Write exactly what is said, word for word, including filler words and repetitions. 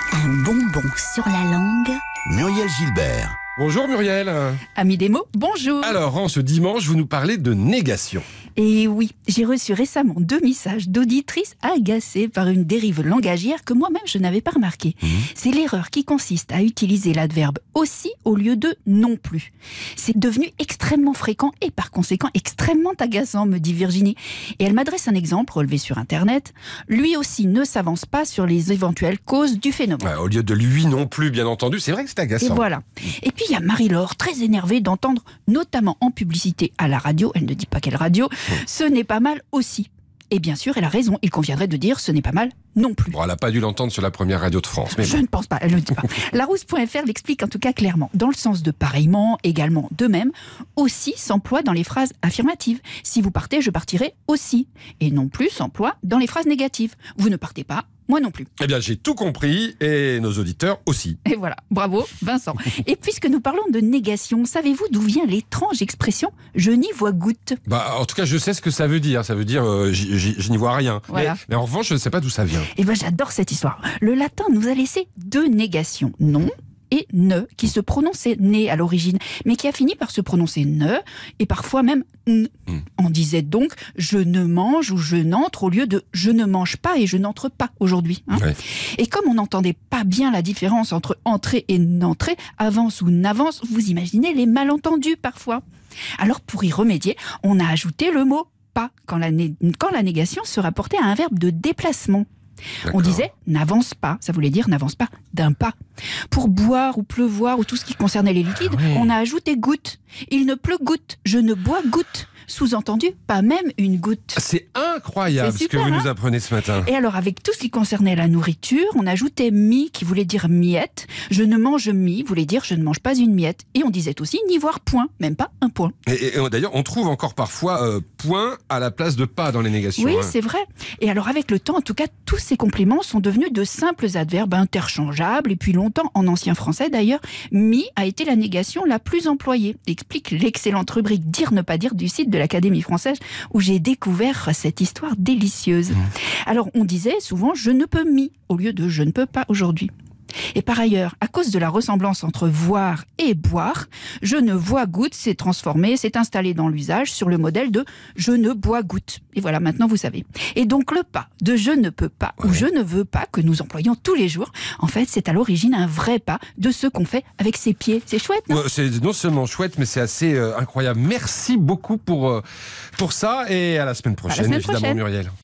Un bonbon sur la langue. Muriel Gilbert. Bonjour Muriel. Amis des mots, bonjour. Alors, en ce dimanche, vous nous parlez de négation. Et oui, j'ai reçu récemment deux messages d'auditrices agacées par une dérive langagière que moi-même je n'avais pas remarquée. Mmh. C'est l'erreur qui consiste à utiliser l'adverbe aussi au lieu de non plus. C'est devenu extrêmement fréquent et par conséquent extrêmement agaçant, me dit Virginie. Et elle m'adresse un exemple relevé sur Internet. Lui aussi ne s'avance pas sur les éventuelles causes du phénomène. Ouais, au lieu de lui non plus, bien entendu, c'est vrai que c'est agaçant. Et voilà. Et puis il y a Marie-Laure, très énervée d'entendre, notamment en publicité à la radio, elle ne dit pas quelle radio, mmh. ce n'est pas mal aussi. Et bien sûr, elle a raison, il conviendrait de dire ce n'est pas mal non plus. Bon, elle n'a pas dû l'entendre sur la première radio de France. Mais Je bon. ne pense pas, elle ne le dit pas. Larousse point F R l'explique en tout cas clairement. Dans le sens de pareillement, également, de même, aussi s'emploie dans les phrases affirmatives. Si vous partez, je partirai aussi. Et non plus s'emploie dans les phrases négatives. Vous ne partez pas, moi non plus. Eh bien, j'ai tout compris et nos auditeurs aussi. Et voilà, bravo Vincent. Et puisque nous parlons de négation, savez-vous d'où vient l'étrange expression « je n'y vois goutte » ? Bah, en tout cas, je sais ce que ça veut dire. Ça veut dire euh, j- j- je n'y vois rien. Voilà. Mais, mais en revanche, je ne sais pas d'où ça vient. Et ben j'adore cette histoire. Le latin nous a laissé deux négations, non et ne, qui se prononçaient né à l'origine, mais qui a fini par se prononcer ne, et parfois même n. Mm. On disait donc je ne mange ou je n'entre au lieu de je ne mange pas et je n'entre pas aujourd'hui. Hein. Ouais. Et comme on n'entendait pas bien la différence entre entrer et n'entrer, avance ou n'avance, vous imaginez les malentendus parfois. Alors pour y remédier, on a ajouté le mot pas quand la, né- quand la négation se rapportait à un verbe de déplacement. D'accord. On disait n'avance pas, ça voulait dire n'avance pas d'un pas. Pour boire ou pleuvoir ou tout ce qui concernait les liquides, Ah oui. on a ajouté goutte. Il ne pleut goutte, je ne bois goutte. Sous-entendu, pas même une goutte. C'est incroyable C'est super, ce que vous hein nous apprenez ce matin. Et alors, avec tout ce qui concernait la nourriture, on ajoutait mi, qui voulait dire miette. Je ne mange mi, voulait dire je ne mange pas une miette. Et on disait aussi n'y voir point, même pas un point. Et, et d'ailleurs, on trouve encore parfois euh, point à la place de pas dans les négations. Oui, hein. c'est vrai. Et alors, avec le temps, en tout cas, tous ces compléments sont devenus de simples adverbes interchangeables. Et puis longtemps, en ancien français d'ailleurs, mi a été la négation la plus employée. Explique l'excellente rubrique Dire ne pas dire du site de l'Académie française où j'ai découvert cette histoire délicieuse. Mmh. Alors, on disait souvent je ne peux mi au lieu de je ne peux pas aujourd'hui. Et par ailleurs, à cause de la ressemblance entre voir et boire, je ne vois goutte s'est transformé, s'est installé dans l'usage sur le modèle de je ne bois goutte. Et voilà, maintenant vous savez. Et donc le pas de je ne peux pas ouais. ou je ne veux pas que nous employons tous les jours, en fait c'est à l'origine un vrai pas de ce qu'on fait avec ses pieds. C'est chouette, non ? Ouais, c'est non seulement chouette, mais c'est assez euh, incroyable. Merci beaucoup pour, euh, pour ça et à la semaine prochaine, à la semaine évidemment prochaine. Muriel.